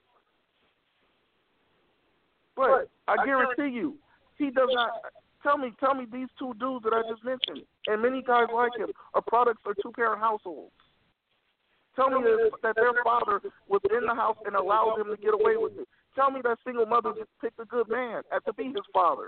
But I guarantee you, he does not. Tell me these two dudes that I just mentioned, and many guys like him, are products of two-parent households. Tell me that their father was in the house and allowed them to get away with it. Tell me that single mother just picked a good man to be his father.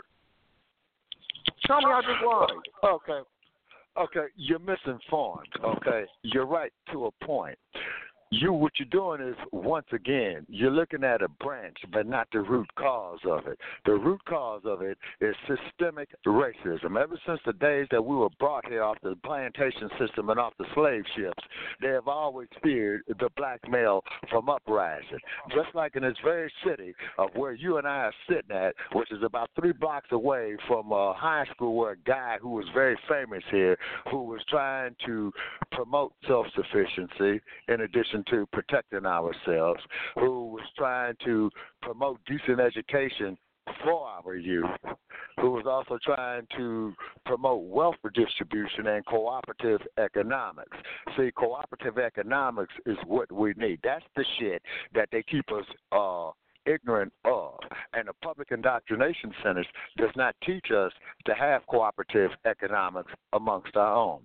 Tell me I just lied. Okay, you're misinformed. Okay, you're right to a point. What you're doing is, once again, you're looking at a branch, but not the root cause of it. The root cause of it is systemic racism. Ever since the days that we were brought here off the plantation system and off the slave ships, they have always feared the black male from uprising. Just like in this very city of where you and I are sitting at, which is about 3 blocks away from a high school where a guy who was very famous here, who was trying to promote self-sufficiency in addition to protecting ourselves, who was trying to promote decent education for our youth, who was also trying to promote wealth redistribution and cooperative economics. See, cooperative economics is what we need. That's the shit that they keep us ignorant of. And the public indoctrination centers does not teach us to have cooperative economics amongst our own.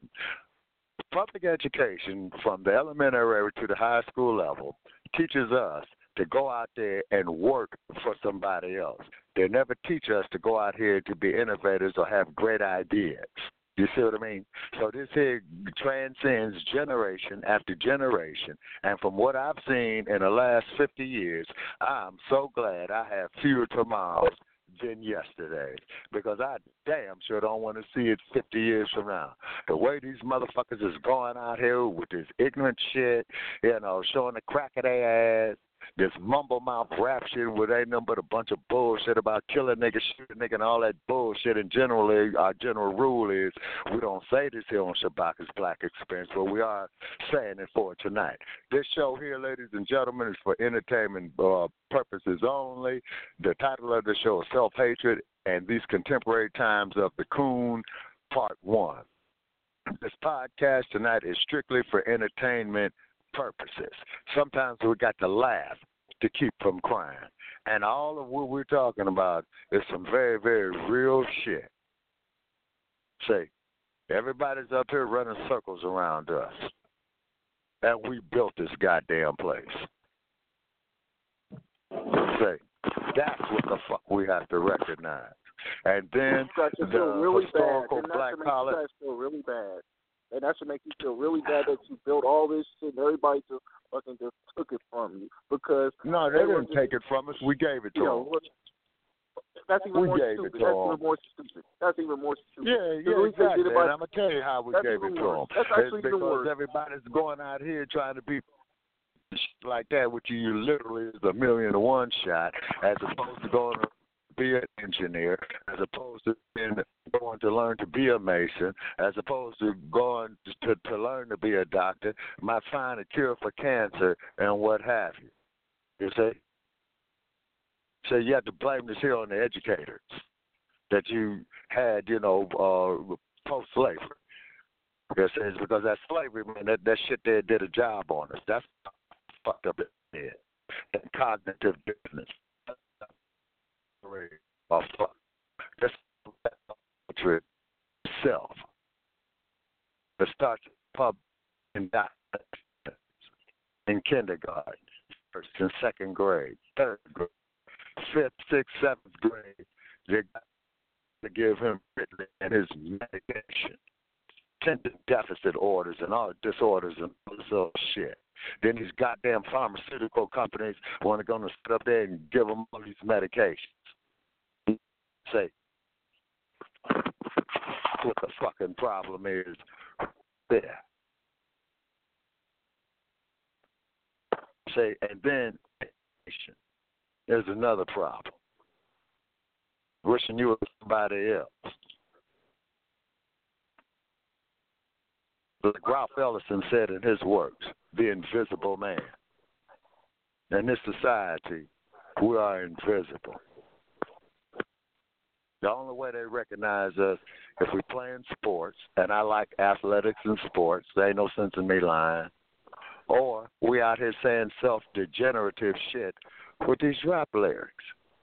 Public education from the elementary to the high school level teaches us to go out there and work for somebody else. They never teach us to go out here to be innovators or have great ideas. You see what I mean? So this here transcends generation after generation. And from what I've seen in the last 50 years, I'm so glad I have fewer tomorrows than yesterday, because I damn sure don't want to see it 50 years from now. The way these motherfuckers is going out here with this ignorant shit, showing the crack of their ass, this mumble mouth rap shit where they nothing but a bunch of bullshit about killing niggas, shooting nigga, and all that bullshit. And generally, our general rule is we don't say this here on Shabaka's Black Experience, but we are saying it for tonight. This show here, ladies and gentlemen, is for entertainment purposes only. The title of the show is Self-Hatred and These Contemporary Times of the Coon, Part 1. This podcast tonight is strictly for entertainment purposes. Sometimes we got to laugh to keep from crying. And all of what we're talking about is some very, very real shit. Say, everybody's up here running circles around us. And we built this goddamn place. Say, that's what the fuck we have to recognize. And then the historical black college. That feel really bad. And that should make you feel really bad that you built all this shit and everybody just fucking just took it from you. Because no, they didn't take it from us. We gave it to them. That's even We more gave stupid. it to That's them. even more stupid. That's even more stupid. Yeah, exactly. And I'm going to tell you how we That's gave it even to worse. them. That's actually It's even because worse. everybody's going out here trying to be like that, which you literally is a 1,000,000 shot, as opposed to going to be an engineer, as opposed to going to learn to be a mason, as opposed to going to learn to be a doctor, might find a cure for cancer and what have you. You see? So you have to blame this here on the educators that you had, post-slavery. It's because that slavery, man, that shit there did a job on us. That's fucked up in head. And cognitive business. Or fuck. That's self. It starts pub in kindergarten, first and second grade, third grade, fifth, sixth, seventh grade. They got to give him and his medication, attention deficit orders and all disorders and all this other shit. Then these goddamn pharmaceutical companies want to go and sit up there and give them all these medications. Say, what the fucking problem is there. Say, and then there's another problem. Wishing you were somebody else. Like Ralph Ellison said in his works, The Invisible Man. In this society, we are invisible. The only way they recognize us if we play in sports, and I like athletics and sports, there ain't no sense in me lying, or we out here saying self-degenerative shit with these rap lyrics.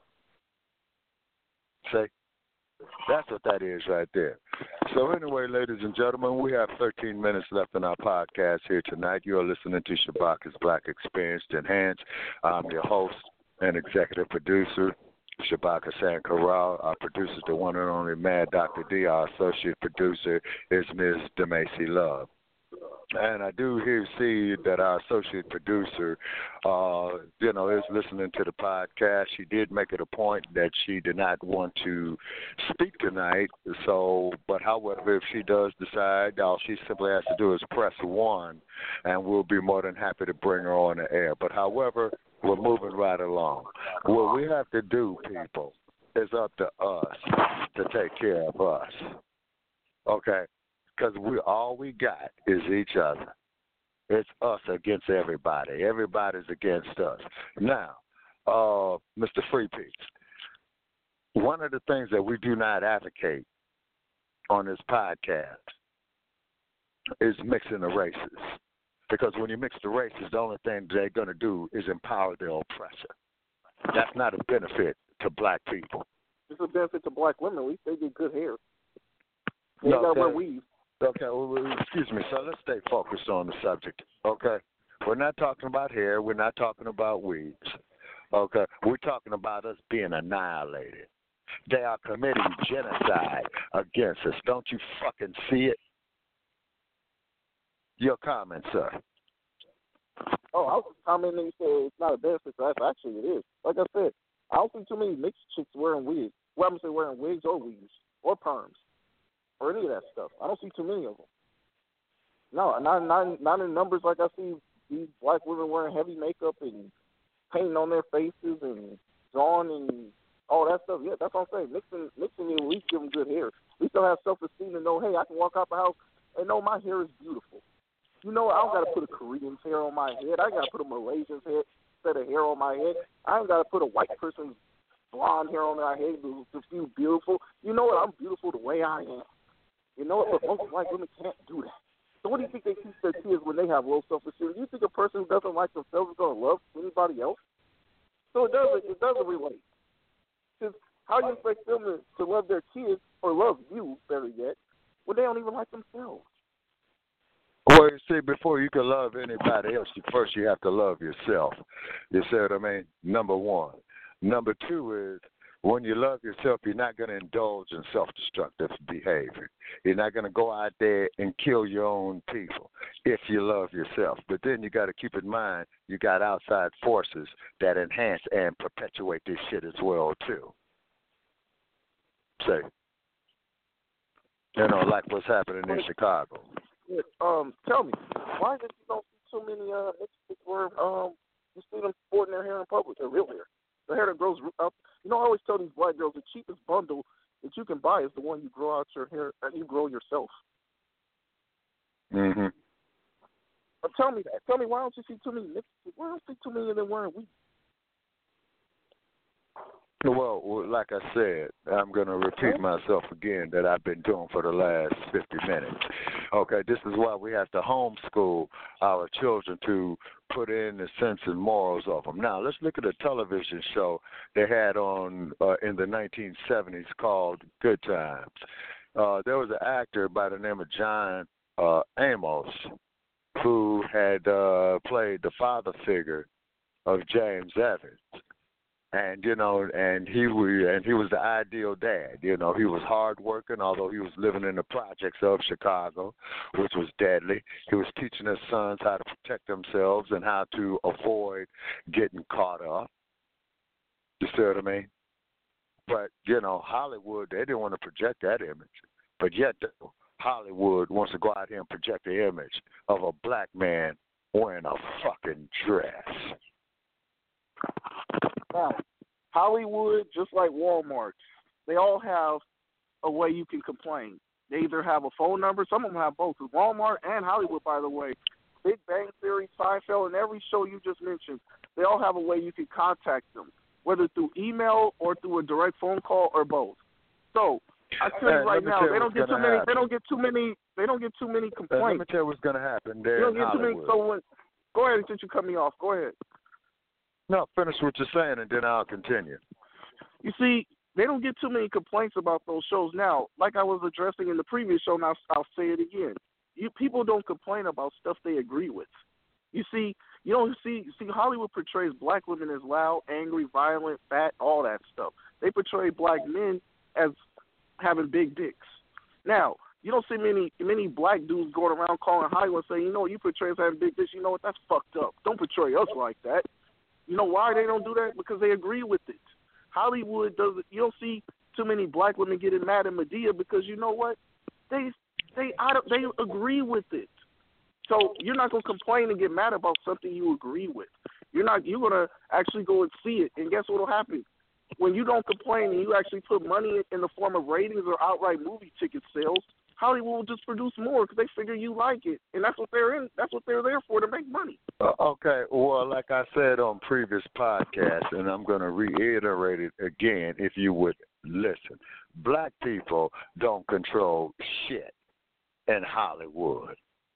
See? That's what that is right there. So anyway, ladies and gentlemen, we have 13 minutes left in our podcast here tonight. You are listening to Shabaka's Black Experience Enhanced. I'm your host and executive producer, Shabaka Sankaral. Our producer is the one and only Mad Dr. D. Our associate producer is Ms. DeMacy Love. And I do see that our associate producer, is listening to the podcast. She did make it a point that she did not want to speak tonight. But however, if she does decide, all she simply has to do is press 1, and we'll be more than happy to bring her on the air. But however, we're moving right along. What we have to do, people, is up to us to take care of us. Okay? Because all we got is each other. It's us against everybody. Everybody's against us. Now, Mr. Free Peace, one of the things that we do not advocate on this podcast is mixing the races. Because when you mix the races, the only thing they're going to do is empower the oppressor. That's not a benefit to black people. It's a benefit to black women. At least they get good hair. They got to wear weave. Okay, well, excuse me. So let's stay focused on the subject, okay? We're not talking about hair. We're not talking about weaves, okay? We're talking about us being annihilated. They are committing genocide against us. Don't you fucking see it? Your comment, sir. Oh, I was commenting you said it's not a benefit to us. Actually, it is. Like I said, I don't see too many mixed chicks wearing wigs. Well, I'm going to say wearing wigs or weaves or perms. Or any of that stuff. I don't see too many of them. No, not in numbers like I see these black women wearing heavy makeup and painting on their faces and drawing and all that stuff. Yeah, that's what I'm saying. Mixing it, at least give them good hair. At least they'll have self-esteem and know, hey, I can walk out the house and know my hair is beautiful. You know, I don't got to put a Korean's hair on my head. I ain't got to put a Malaysian's set of hair on my head. I ain't got to put a white person's blonde hair on their head to feel beautiful. You know what? I'm beautiful the way I am. You know what? But most black women can't do that. So what do you think they teach their kids when they have low self-esteem? Do you think a person who doesn't like themselves is going to love anybody else? So it doesn't relate. Because how do you expect them to love their kids or love you, better yet, when they don't even like themselves? Well, you see, before you can love anybody else, first you have to love yourself. You see what I mean? Number one. Number two is, when you love yourself, you're not going to indulge in self-destructive behavior. You're not going to go out there and kill your own people if you love yourself. But then you got to keep in mind you got outside forces that enhance and perpetuate this shit as well, too. say? Like what's happening in Chicago. Yeah, tell me, why is it you don't see too many niggas where you see them sporting their hair in public, their real hair, the hair that grows up? I always tell these black girls the cheapest bundle that you can buy is the one you grow out your hair and you grow yourself. Mhm. But tell me that. Tell me, why don't you see too many niggas? Why don't you see too many of them wearing weave? Well, like I said, I'm going to repeat myself again that I've been doing for the last 50 minutes. Okay, this is why we have to homeschool our children to put in the sense and morals of them. Now, let's look at a television show they had on in the 1970s called Good Times. There was an actor by the name of John Amos who had played the father figure of James Evans. And and he was the ideal dad. He was hardworking, although he was living in the projects of Chicago, which was deadly. He was teaching his sons how to protect themselves and how to avoid getting caught up. You see what I mean? But Hollywood, they didn't want to project that image. But yet, Hollywood wants to go out here and project the image of a black man wearing a fucking dress. Now, Hollywood, just like Walmart, they all have a way you can complain. They either have a phone number, some of them have both. Walmart and Hollywood, by the way, Big Bang Theory, Seinfeld, and every show you just mentioned, they all have a way you can contact them, whether through email or through a direct phone call or both. So I tell you right now, they don't get too many. They don't get too many complaints. Let me tell you what's going to happen there in Hollywood. Go ahead, since you cut me off. Go ahead. No, finish what you're saying, and then I'll continue. You see, they don't get too many complaints about those shows now. Like I was addressing in the previous show, and I'll say it again. People don't complain about stuff they agree with. You see, Hollywood portrays black women as loud, angry, violent, fat, all that stuff. They portray black men as having big dicks. Now, you don't see many black dudes going around calling Hollywood saying, you portray us having big dicks. You know what? That's fucked up. Don't portray us like that. You know why they don't do that? Because they agree with it. Hollywood doesn't. You don't see too many black women getting mad at Medea because you know what? They agree with it. So you're not gonna complain and get mad about something you agree with. You're gonna actually go and see it. And guess what'll happen? When you don't complain and you actually put money in the form of ratings or outright movie ticket sales, Hollywood will just produce more because they figure you like it, and that's what they're in. That's what they're there for, to make money. Okay. Well, like I said on previous podcasts, and I'm going to reiterate it again, if you would listen. Black people don't control shit in Hollywood.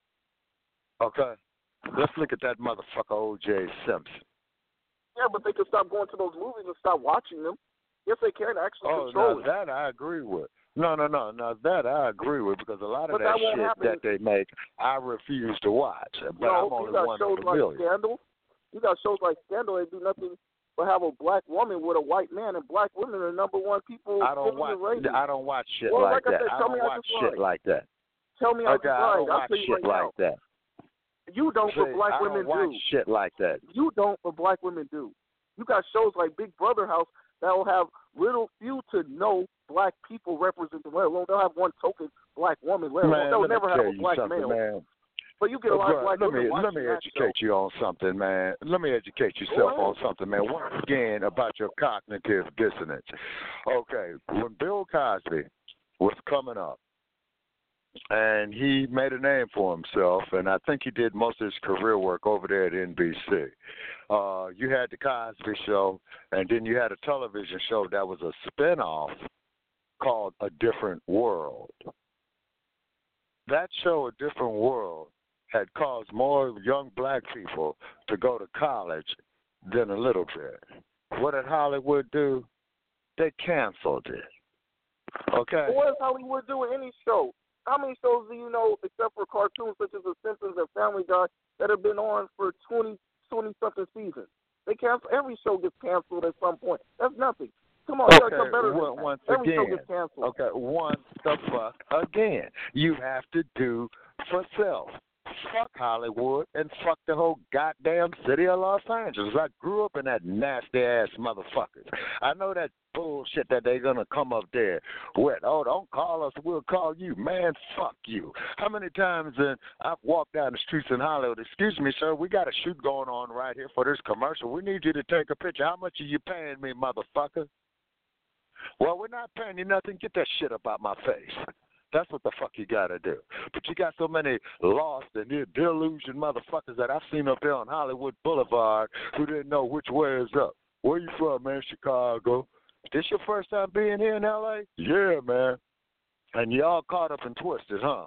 Okay. Let's look at that motherfucker O.J. Simpson. Yeah, but they can stop going to those movies and stop watching them. Yes, they can actually control it. That I agree with. No, that I agree with because a lot of that shit that they make, I refuse to watch. But I'm only one of the million. You got shows like Scandal. They do nothing but have a black woman with a white man, and black women are number one people. I don't watch shit like that. I don't watch shit like that. Tell me I don't watch shit like that. You don't, but black women do. I don't watch shit like that. You don't, but black women do. You got shows like Big Brother House that will have few to no black people represented. Well, they'll have one token black woman. They'll never have a black male. Man. But you get a lot of black women. Let me educate you on something, man. Let me educate yourself on something, man. Once again, about your cognitive dissonance. Okay, when Bill Cosby was coming up, and he made a name for himself, and I think he did most of his career work over there at NBC. You had the Cosby Show, and then you had a television show that was a spinoff called A Different World. That show, A Different World, had caused more young black people to go to college than a little bit. What did Hollywood do? They canceled it. Okay? What does Hollywood do in any show? How many shows do you know, except for cartoons such as The Simpsons and Family Guy, that have been on for 20-something seasons? They cancel. Every show gets canceled at some point. That's nothing. Come on, okay, better well, than once that. Every again, show gets canceled. Okay, once the fuck again. You have to do for self. fuck Hollywood and fuck the whole goddamn city of Los Angeles. I grew up in that nasty ass motherfuckers. I know that bullshit that they're gonna come up there with. Oh, don't call us, we'll call you. Man, fuck you. How many times I've walked down the streets in Hollywood, excuse me, sir, we got a shoot going on right here for this commercial. We need you to take a picture. How much are you paying me, motherfucker? Well, we're not paying you nothing. Get that shit up out my face. That's what the fuck you gotta do. But you got so many lost and delusioned motherfuckers that I've seen up there on Hollywood Boulevard who didn't know which way is up. Where you from, man? Chicago. This your first time being here in L.A.? Yeah, man. And y'all caught up and twisted, huh?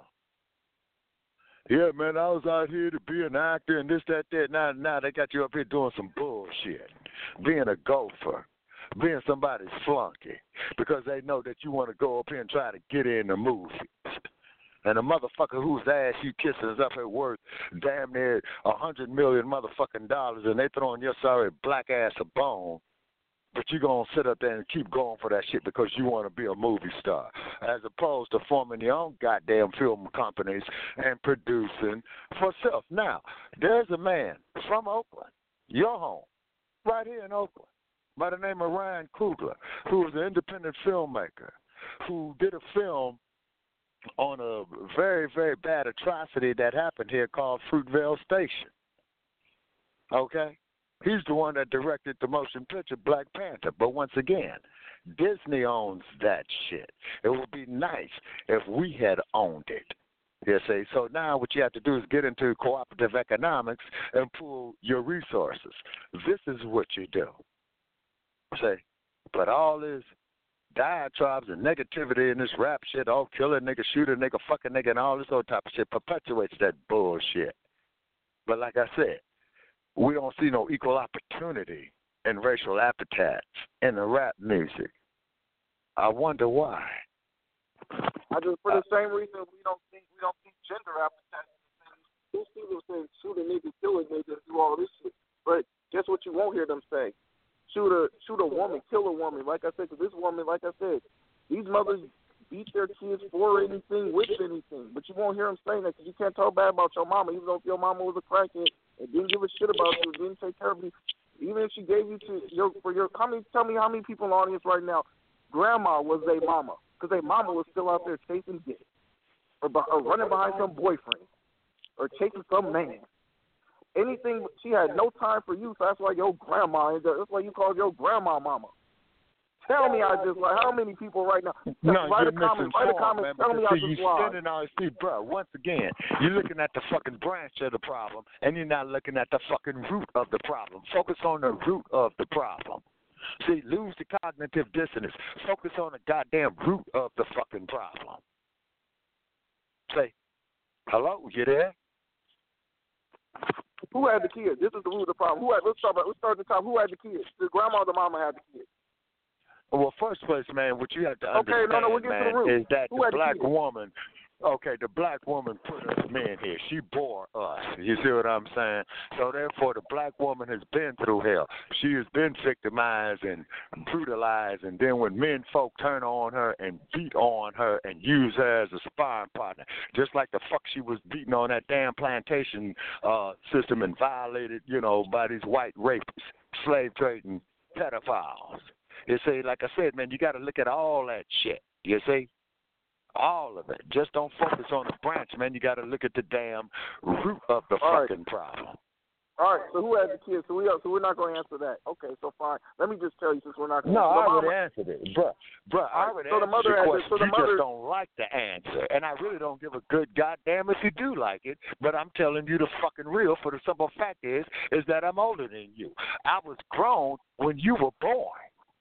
Yeah, man, I was out here to be an actor and this, that, that. Now they got you up here doing some bullshit. Being a gopher. Being somebody's flunky because they know that you want to go up here and try to get in the movies. And a motherfucker whose ass you kissing is up here worth damn near $100 million motherfucking dollars, and they throwing your sorry black ass a bone, but you gonna sit up there and keep going for that shit because you want to be a movie star, as opposed to forming your own goddamn film companies and producing for self. Now, there's a man from Oakland, your home, right here in Oakland, by the name of Ryan Coogler, who is an independent filmmaker, who did a film on a very, very bad atrocity that happened here called Fruitvale Station. Okay? He's the one that directed the motion picture Black Panther. But once again, Disney owns that shit. It would be nice if we had owned it. You see? So now what you have to do is get into cooperative economics and pool your resources. This is what you do. Say, but all this diatribes and negativity in this rap shit, all kill a nigga, shoot a nigga, fuck a nigga, and all this old type of shit perpetuates that bullshit. But like I said, we don't see no equal opportunity in racial appetites in the rap music. I wonder why. I just for the same reason we don't see gender appetites. These people saying shoot a nigga, kill a nigga, do all this shit. But guess what you won't hear them say? Shoot a woman, kill a woman. Like I said, because this woman, like I said, these mothers beat their kids for anything, with anything. But you won't hear them saying that because you can't talk bad about your mama, even though if your mama was a crackhead and didn't give a shit about you, didn't take care of you. Even if she gave you tell me how many people in the audience right now, grandma was their mama because their mama was still out there chasing dick or running behind some boyfriend or chasing some man. Anything, she had no time for you, so that's why your grandma, that's why you called your grandma mama. Tell me I just lied. How many people right now? No, write you're a comment, man, tell me I just you lied. standing on see, bro, once again, you're looking at the fucking branch of the problem, and you're not looking at the fucking root of the problem. Focus on the root of the problem. See, lose the cognitive dissonance. Focus on the goddamn root of the fucking problem. Say, hello, you there? Who had the kid? This is the root of the problem. Let's start at the top. Who had the kid? The grandma or the mama had the kid? Well, first place, man, what you have to understand, we'll get man, to the root. is that Who the black woman, the black woman put us men here. She bore us. You see what I'm saying? So, therefore, the black woman has been through hell. She has been victimized and brutalized, and then when men folk turn on her and beat on her and use her as a sparring partner, just like the fuck she was beating on that damn plantation system and violated, by these white rapists, slave trading pedophiles. You see, like I said, man, you got to look at all that shit. You see? All of it. Just don't focus on the branch, man. You got to look at the damn root of the fucking problem. All right, so who had the kids? So we're not going to answer that. Okay, so fine. Let me just tell you, since we're not going to answer. No, I already answered it. Bruh, I already answered your question. You just don't like the answer. And I really don't give a good goddamn if you do like it, but I'm telling you the fucking real, for the simple fact is that I'm older than you. I was grown when you were born.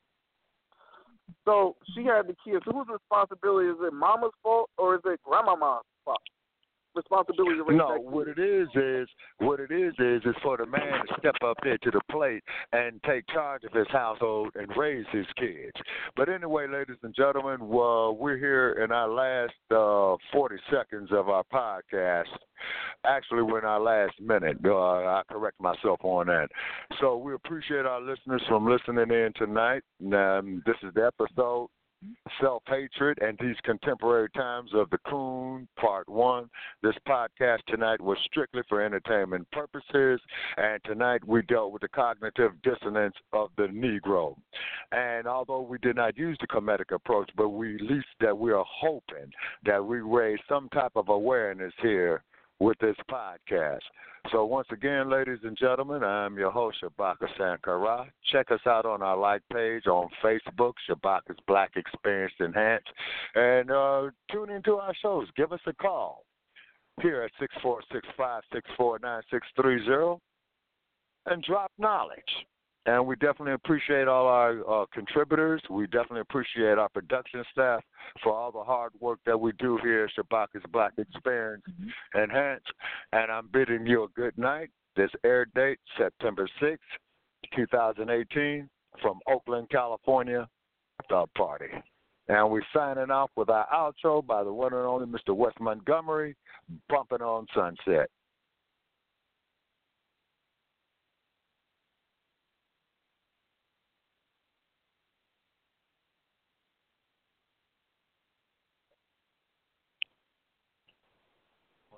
So she had the kids. So whose responsibility is it? Mama's fault or is it grandmama's fault? Responsibility to raise that kid? What it is for the man to step up there to the plate and take charge of his household and raise his kids. But anyway, ladies and gentlemen, we're here in our last 40 seconds of our podcast. Actually, we're in our last minute. I correct myself on that. So we appreciate our listeners from listening in tonight. This is the episode self-hatred, and these contemporary times of the coon, part 1. This podcast tonight was strictly for entertainment purposes, and tonight we dealt with the cognitive dissonance of the Negro. And although we did not use the comedic approach, but we at least that we are hoping that we raise some type of awareness here with this podcast. So once again, ladies and gentlemen, I'm your host, Shabaka Sankara. Check us out on our like page on Facebook, Shabaka's Black Experience Enhanced. And tune into our shows. Give us a call here at 646-564-9630 and drop knowledge. And we definitely appreciate all our contributors. We definitely appreciate our production staff for all the hard work that we do here at Shabaka's Black Experience Enhanced. And I'm bidding you a good night. This air date, September 6th, 2018, from Oakland, California, The Party. And we're signing off with our outro by the one and only Mr. Wes Montgomery, Bumping on Sunset.